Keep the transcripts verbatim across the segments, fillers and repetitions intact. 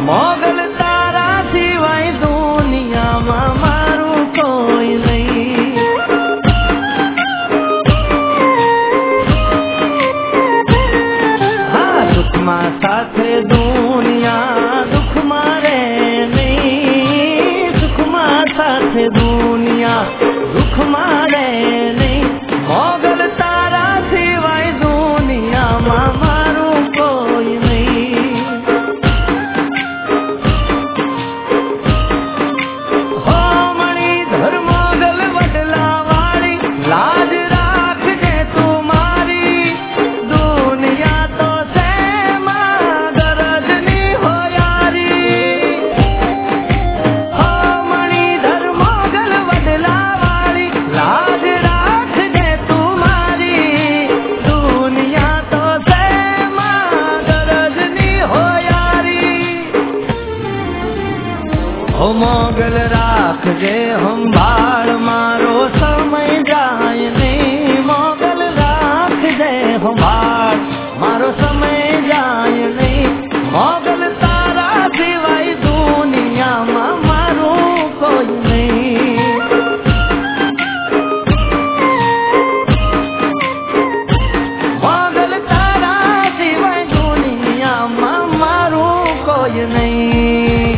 મોગલ તારા સિવાય દુનિયામાં મારું કોઈ નહીં. હા, સુખમાં સાથે દુનિયા દુઃખમાં રે નહીં. સુખમાં સાથે દુનિયા દુઃખમાં રે નહીં. મોગલ તારા સિવાય દુનિયામાં મારું કોઈ નહીં. હો મણિધર મોગલ વડલા વાળી લાજ રાખજે તું મારી. દુનિયા તો શેમાં ગરજની હો યારી. હો મણિધર મોગલ વડલા વાળી લાજ રાખજે તું મારી. દુનિયા તો શેમાં ગરજની હો યારી. હો મોગલ રાખજે સંભાળ મારો સમય જાય નહીં. મોગલ રાખજે સંભાળ મારો સમય જાય નહીં. મોગલ તારા સિવાય દુનિયામાં મારું કોઈ નહીં. મોગલ તારા સિવાય દુનિયામાં મારું કોઈ નહીં.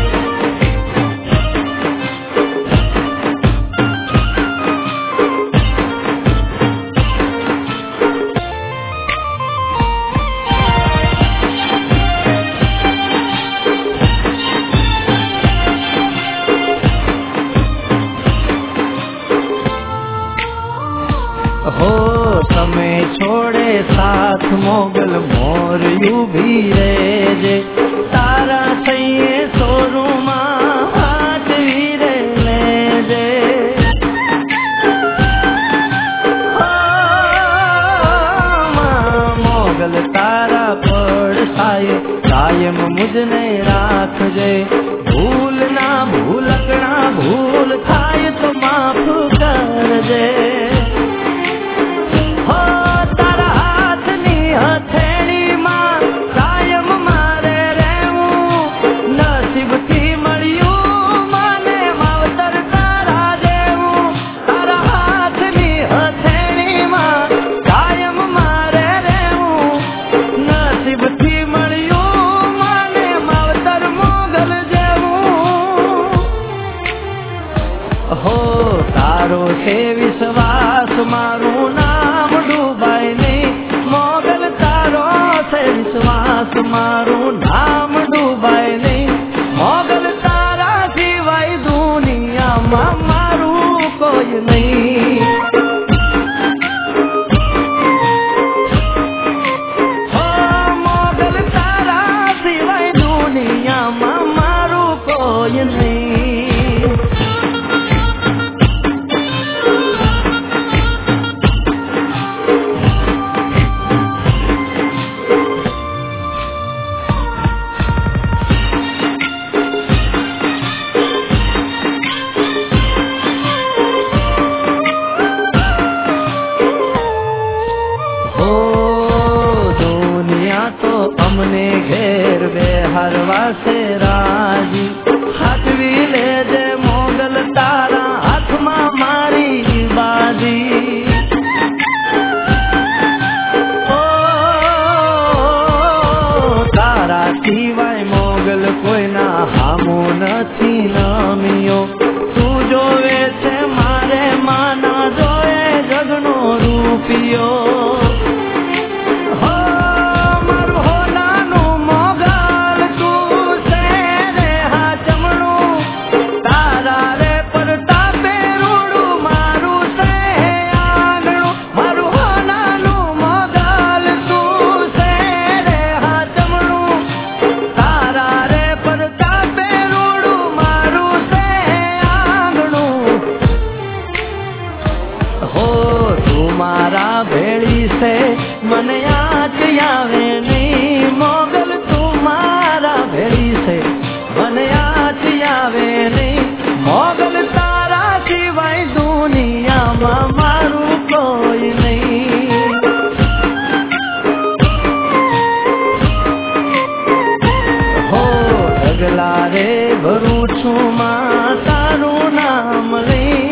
હો તમે છોડે સાથ મોગલ મોર ઉભી રેજે. તારા થઈએ સોરુમાં હાથવી રે લેજે. હો, મોગલ તારા પડસાય કાયમ મુજને રાખજે. ભૂલ ના ભૂલકણા ભૂલ થાય તો માફ કરજે. હો તારા હાથની હથેળીમાં કાયમ મારે રહેવું. નસીબથી મળ્યું મને માવતર તારા જેવું. તારા હાથની હથેળીમાં કાયમ મારે રહેવું. નસીબથી મળ્યું મને માવતર મોગલ જેવું. હો તારો છે વિશ્વાસ મારું નામ ડૂબાય નહીં. મોગલ તારો છે વિશ્વાસ મારું નામ ડૂબાય નહીં. મોગલ તારા સિવાય દુનિયામાં મારું કોઈ નહીં. હો મોગલ તારા સિવાય દુનિયામાં મારું કોઈ નહીં. હો દુનિયા તો અમને ઘેર બેહારવા છે રાજી. હાથવી લેજે મોગલ તારા હાથમાં મારી બાજી. ઓ તારા સિવાય મોગલ કોઈના હામો નથી નમિયો. તું જોવે છે મારે માના જોએ જગનો રૂપિયો. હો મારું હોનાનું મોગલ તું છે રે હા ચમણું. તારા રે પરતાપે રૂડું મારું છે આંગણું. મારું હોનાનું મોગલ તું છે રે હા ચમણું. તારા રે પરતાપે રૂડું મારું પગલા રે ભરું છું માં તારું નામ લઈ